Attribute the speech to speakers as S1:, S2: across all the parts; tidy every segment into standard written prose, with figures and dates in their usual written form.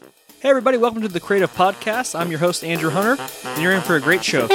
S1: Hey everybody, welcome to the Creative Podcast. I'm your host, Andrew Hunter, and you're in for a great show.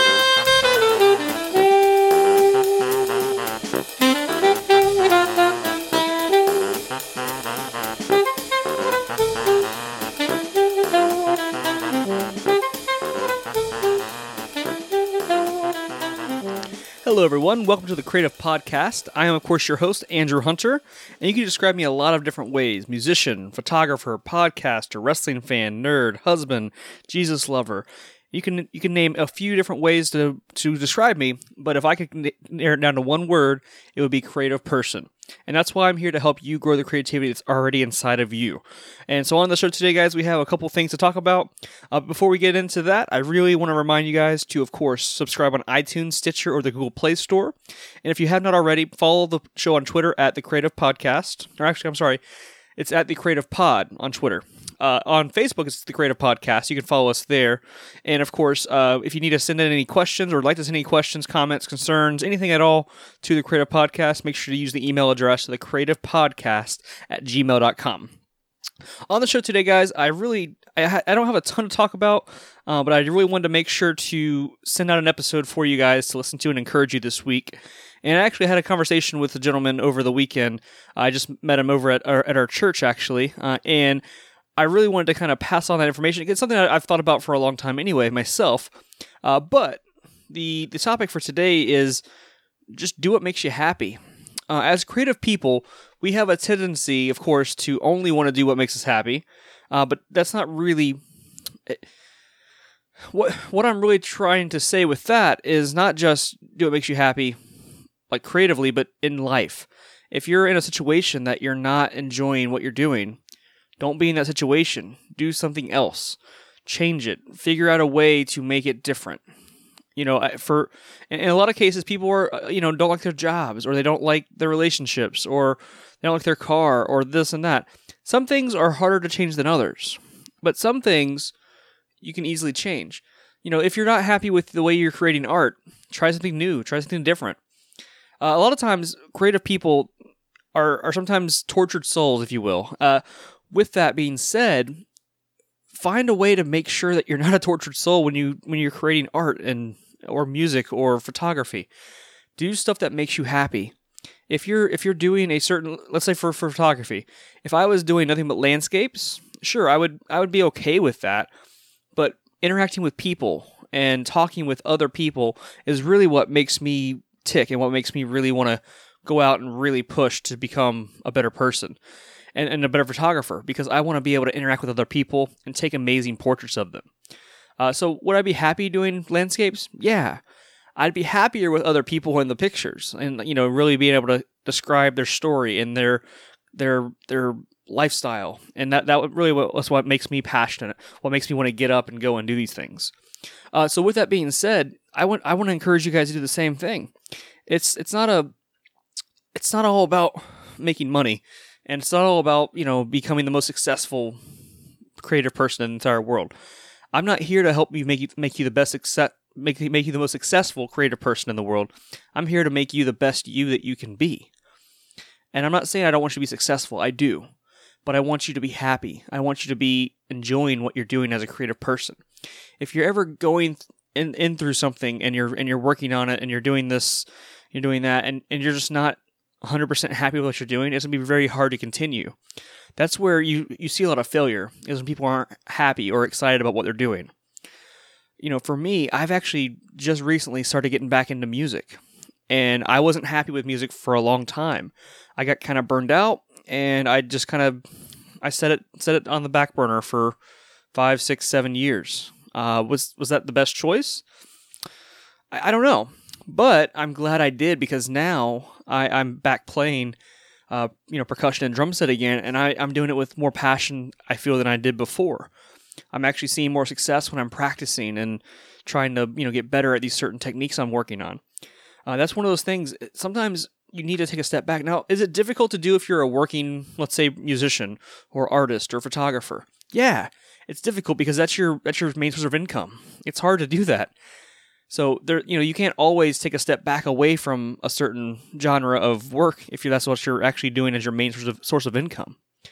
S1: Hello everyone, welcome to the Creative Podcast. I am of course your host, Andrew Hunter, and you can describe me a lot of different ways. Musician, photographer, podcaster, wrestling fan, nerd, husband, Jesus lover. You can name a few different ways to describe me, but if I could narrow it down to one word, it would be creative person. And that's why I'm here to help you grow the creativity that's already inside of you. And so on the show today, guys, we have a couple things to talk about. Before we get into that, I really want to remind you guys to, of course, subscribe on iTunes, Stitcher, or the Google Play Store. And if you have not already, follow the show on Twitter at The Creative Podcast. Or actually, I'm sorry, it's at The Creative Pod on Twitter. On Facebook, it's The Creative Podcast. You can follow us there. And of course, if you need to send in any questions or would like to send any questions, comments, concerns, anything at all to The Creative Podcast, make sure to use the email address, thecreativepodcast@gmail.com. On the show today, guys, I don't have a ton to talk about, but I really wanted to make sure to send out an episode for you guys to listen to and encourage you this week. And I actually had a conversation with a gentleman over the weekend. I just met him over at our church, actually, and I really wanted to kind of pass on that information. It's something I've thought about for a long time anyway, myself. But the topic for today is just do what makes you happy. As creative people, we have a tendency, of course, to only want to do what makes us happy. But that's not really... What I'm really trying to say with that is not just do what makes you happy, like creatively, but in life. If you're in a situation that you're not enjoying what you're doing, don't be in that situation. Do something else. Change it. Figure out a way to make it different. In a lot of cases, people are, don't like their jobs, or they don't like their relationships, or they don't like their car, or this and that. Some things are harder to change than others, but some things you can easily change. If you're not happy with the way you're creating art, try something new, try something different. A lot of times, creative people are sometimes tortured souls, if you will. With that being said, find a way to make sure that you're not a tortured soul when you're creating art or music or photography. Do stuff that makes you happy. If you're doing a certain, let's say for photography, if I was doing nothing but landscapes, sure, I would be okay with that. But interacting with people and talking with other people is really what makes me tick and what makes me really want to go out and really push to become a better person. And a better photographer, because I want to be able to interact with other people and take amazing portraits of them. So would I be happy doing landscapes? Yeah. I'd be happier with other people in the pictures and, really being able to describe their story and their lifestyle. And that's what makes me passionate, what makes me want to get up and go and do these things. So with that being said, I want to encourage you guys to do the same thing. It's not all about making money. And it's not all about, becoming the most successful creative person in the entire world. I'm not here to help you make you the best make you the most successful creative person in the world. I'm here to make you the best you that you can be. And I'm not saying I don't want you to be successful. I do. But I want you to be happy. I want you to be enjoying what you're doing as a creative person. If you're ever going in through something and you're working on it and you're doing this, you're doing that, and you're just not 100% happy with what you're doing, it's going to be very hard to continue. That's where you see a lot of failure, is when people aren't happy or excited about what they're doing. For me, I've actually just recently started getting back into music, and I wasn't happy with music for a long time. I got kind of burned out, and I just I set it on the back burner for 5, 6, 7 years. Was that the best choice? I don't know. But I'm glad I did, because now I'm back playing, percussion and drum set again, and I'm doing it with more passion, I feel, than I did before. I'm actually seeing more success when I'm practicing and trying to, get better at these certain techniques I'm working on. That's one of those things. Sometimes you need to take a step back. Now, is it difficult to do if you're a working, let's say, musician or artist or photographer? Yeah, it's difficult because that's your main source of income. It's hard to do that. So there, you can't always take a step back away from a certain genre of work if that's what you're actually doing as your main source of income.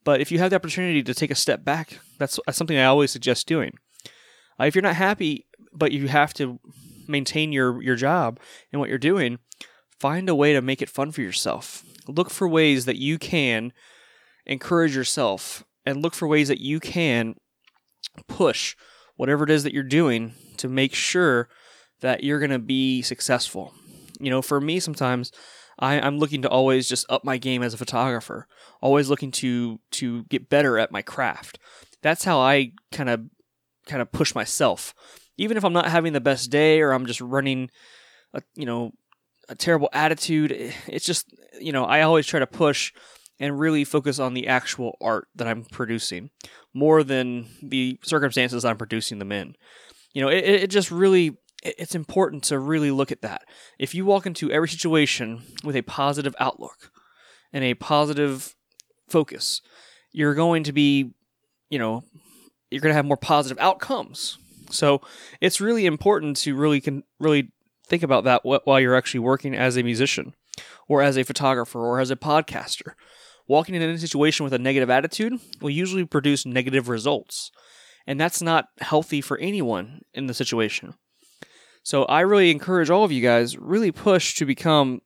S1: But if you have the opportunity to take a step back, that's something I always suggest doing. If you're not happy, but you have to maintain your job and what you're doing, find a way to make it fun for yourself. Look for ways that you can encourage yourself, and look for ways that you can push whatever it is that you're doing to make sure that you're going to be successful. For me, sometimes I'm looking to always just up my game as a photographer, always looking to get better at my craft. That's how I kind of push myself. Even if I'm not having the best day, or I'm just running a terrible attitude, it's just, I always try to push and really focus on the actual art that I'm producing more than the circumstances I'm producing them in. It just really, it's important to really look at that. If you walk into every situation with a positive outlook and a positive focus, you're going to be, you're going to have more positive outcomes. So it's really important to really think about that while you're actually working as a musician or as a photographer or as a podcaster. Walking in any situation with a negative attitude will usually produce negative results, and that's not healthy for anyone in the situation. So I really encourage all of you guys, really push to become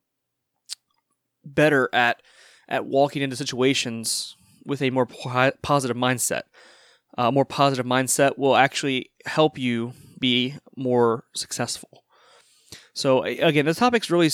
S1: better at walking into situations with a more positive mindset. A more positive mindset will actually help you be more successful. So again, the topic's really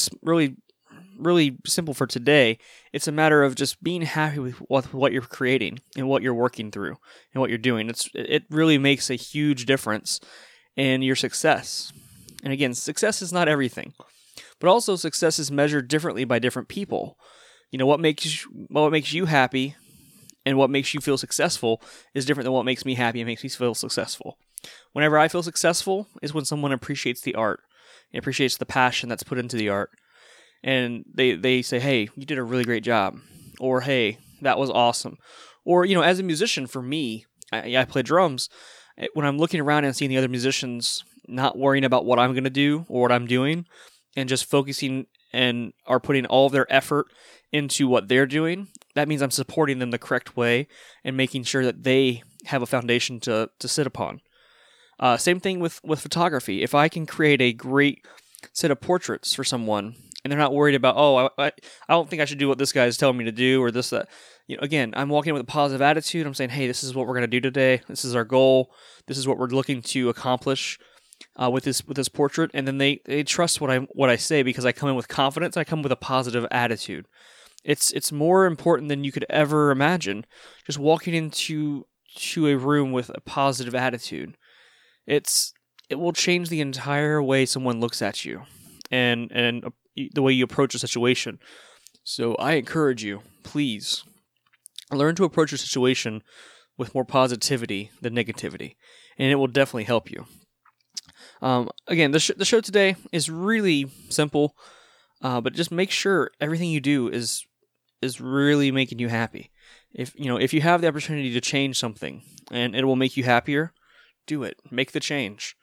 S1: simple for today. It's a matter of just being happy with what you're creating and what you're working through and what you're doing. It really makes a huge difference in your success. And again, success is not everything, but also success is measured differently by different people. What makes you happy and what makes you feel successful is different than what makes me happy and makes me feel successful. Whenever I feel successful is when someone appreciates the art and appreciates the passion that's put into the art. And they say, hey, you did a really great job. Or, hey, that was awesome. Or, as a musician, for me, I play drums. When I'm looking around and seeing the other musicians not worrying about what I'm going to do or what I'm doing and just focusing and are putting all of their effort into what they're doing, that means I'm supporting them the correct way and making sure that they have a foundation to sit upon. Same thing with photography. If I can create a great set of portraits for someone and they're not worried about, I don't think I should do what this guy is telling me to do or this, that. Again, I'm walking in with a positive attitude. I'm saying, hey, this is what we're going to do today. This is our goal. This is what we're looking to accomplish with this portrait. And then they trust what I say because I come in with confidence. I come with a positive attitude. It's more important than you could ever imagine. Just walking into a room with a positive attitude. It will change the entire way someone looks at you and the way you approach a situation. So I encourage you, please, learn to approach your situation with more positivity than negativity, and it will definitely help you. Again, the show today is really simple, but just make sure everything you do is really making you happy. If you have the opportunity to change something and it will make you happier, do it. Make the change.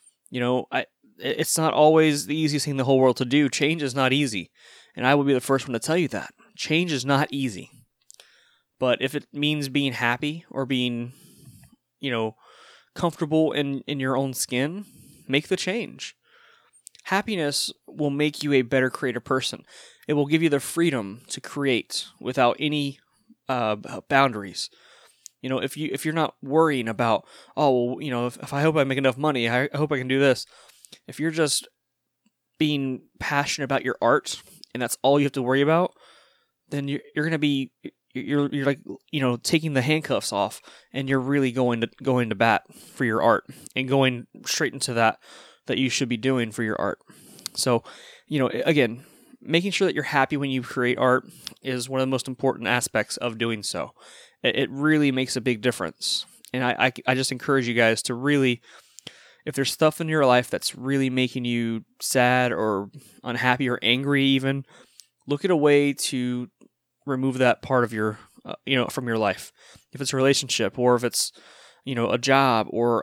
S1: It's not always the easiest thing in the whole world to do. Change is not easy, and I will be the first one to tell you that. Change is not easy. But if it means being happy or being, comfortable in your own skin, make the change. Happiness will make you a better creative person. It will give you the freedom to create without any boundaries. If you're not worrying about, if I hope I make enough money, I hope I can do this. If you're just being passionate about your art and that's all you have to worry about, then you're going to be you're like taking the handcuffs off and you're really going to bat for your art and going straight into that you should be doing for your art. So, again, making sure that you're happy when you create art is one of the most important aspects of doing so. It really makes a big difference. And I just encourage you guys to really, if there's stuff in your life that's really making you sad or unhappy or angry even, look at a way to remove that part of your, from your life. If it's a relationship or if it's, a job or,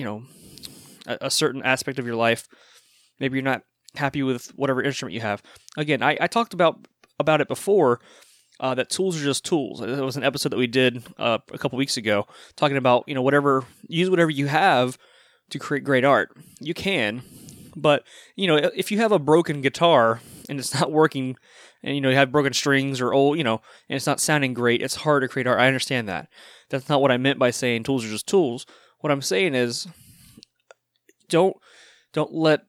S1: a certain aspect of your life, maybe you're not happy with whatever instrument you have. Again, I talked about it before. that tools are just tools. There was an episode that we did a couple weeks ago talking about, use whatever you have to create great art. You can, but, if you have a broken guitar and it's not working, and, you have broken strings or old, and it's not sounding great, it's hard to create art. I understand that. That's not what I meant by saying tools are just tools. What I'm saying is, don't let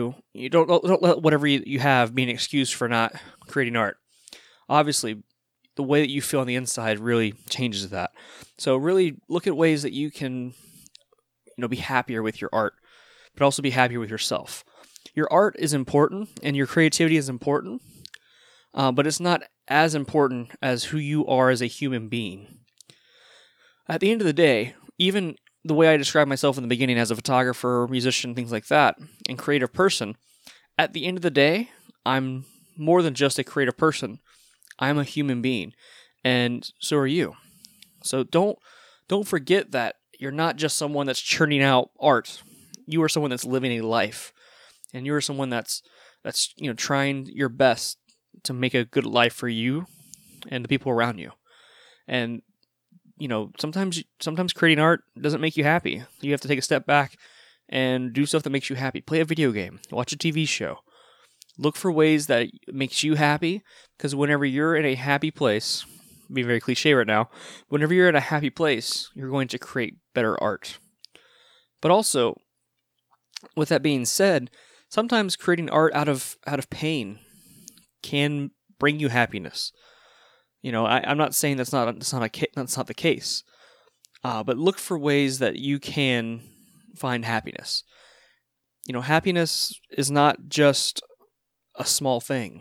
S1: whatever you have be an excuse for not creating art. Obviously, the way that you feel on the inside really changes that. So really look at ways that you can, be happier with your art, but also be happier with yourself. Your art is important and your creativity is important, but it's not as important as who you are as a human being. At the end of the day, even the way I described myself in the beginning as a photographer, musician, things like that, and creative person, at the end of the day, I'm more than just a creative person. I'm a human being, and so are you. So don't forget that you're not just someone that's churning out art. You are someone that's living a life, and you are someone that's trying your best to make a good life for you and the people around you. And sometimes creating art doesn't make you happy. You have to take a step back and do stuff that makes you happy. Play a video game, watch a TV show. Look for ways that makes you happy, because whenever you're in a happy place, being very cliche right now, whenever you're in a happy place, you're going to create better art. But also, with that being said, sometimes creating art out of pain can bring you happiness. I'm not saying that's not the case, but look for ways that you can find happiness. Happiness is not just a small thing.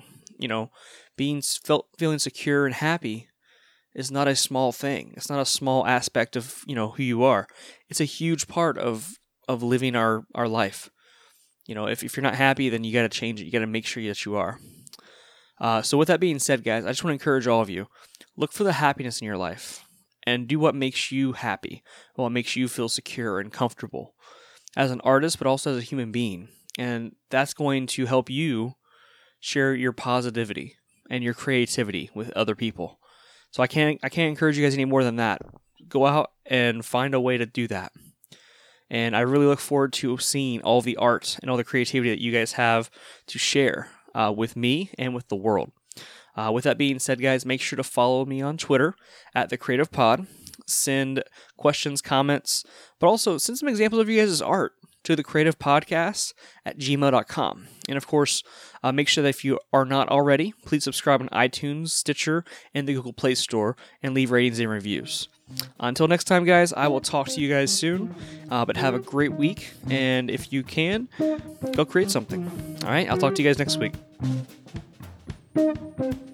S1: Feeling secure and happy is not a small thing. It's not a small aspect of who you are. It's a huge part of living our life. If you're not happy, then you got to change it. You got to make sure that you are. So with that being said, guys, I just want to encourage all of you, look for the happiness in your life and do what makes you happy, what makes you feel secure and comfortable as an artist, but also as a human being. And that's going to help you share your positivity and your creativity with other people. So I can't encourage you guys any more than that. Go out and find a way to do that. And I really look forward to seeing all the art and all the creativity that you guys have to share with me and with the world. With that being said, guys, make sure to follow me on Twitter at The Creative Pod. Send questions, comments, but also send some examples of you guys' art to thecreativepodcast@gmail.com. And of course, make sure that if you are not already, please subscribe on iTunes, Stitcher, and the Google Play Store, and leave ratings and reviews. Until next time, guys, I will talk to you guys soon, but have a great week, and if you can, go create something. All right, I'll talk to you guys next week.